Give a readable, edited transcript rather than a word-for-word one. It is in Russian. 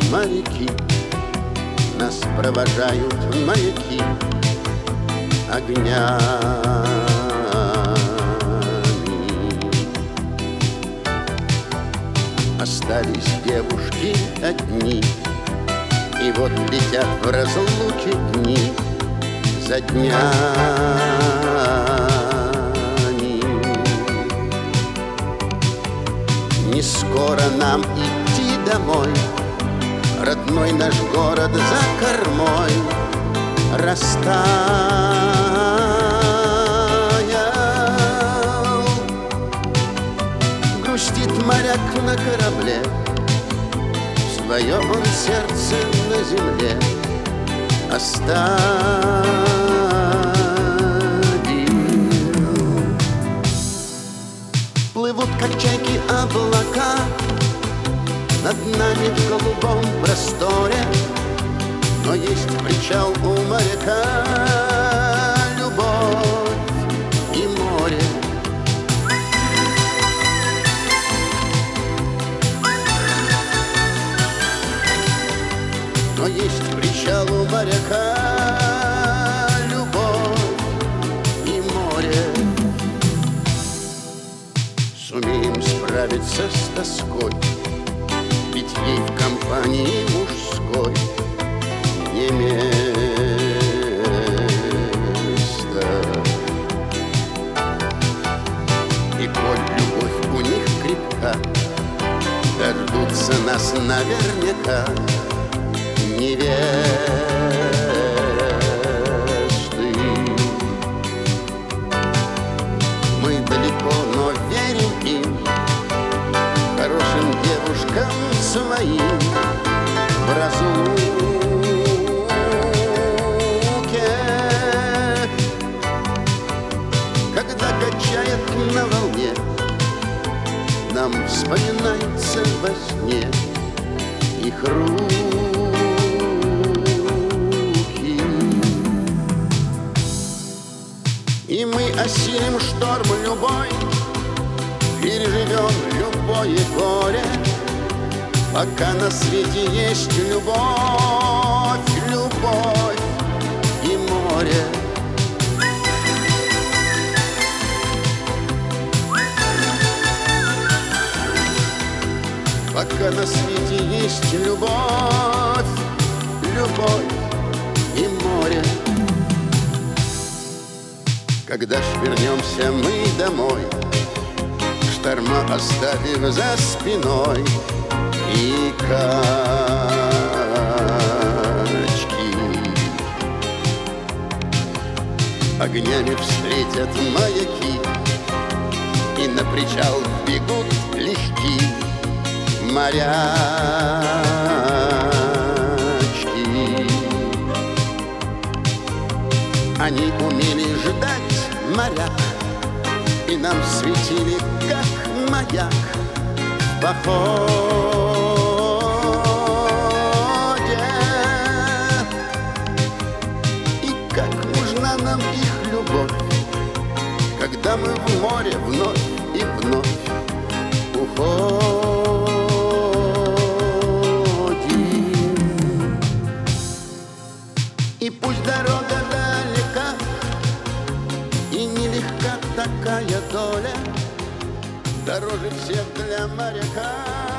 моряки, нас провожают маяки огнями. Остались девушки одни, и вот летят в разлуке дни за днями. Не скоро нам идти домой, родной наш город за кормой растаял. Грустит моряк на корабле, свое он сердце на земле оставил. Плывут, как чайки, облака над нами в голубом просторе, но есть причал у моряка любовь и море. Но есть причал у моряка любовь и море. Сумеем справиться с тоской, ведь ей в компании мужской не место. И коль любовь у них крепка, дождутся нас наверняка невесты. Мы далеко, но верим им, хорошим девушкам своим в разлуке. Когда качает на волне, нам вспоминается во сне их руки. И мы осилим шторм любой, переживем любое горе, пока на свете есть любовь, любовь и море. Пока на свете есть любовь, любовь и море. Когда ж вернемся мы домой, шторма оставив за спиной и качки, огнями встретят маяки, и на причал бегут легки морячки. Они умели ждать моряк, и нам светили, как маяк в походе. И как нужна нам их любовь, когда мы в море вновь и вновь уходим. И пусть дорога далека, и нелегка такая доля, дороже всех для моряка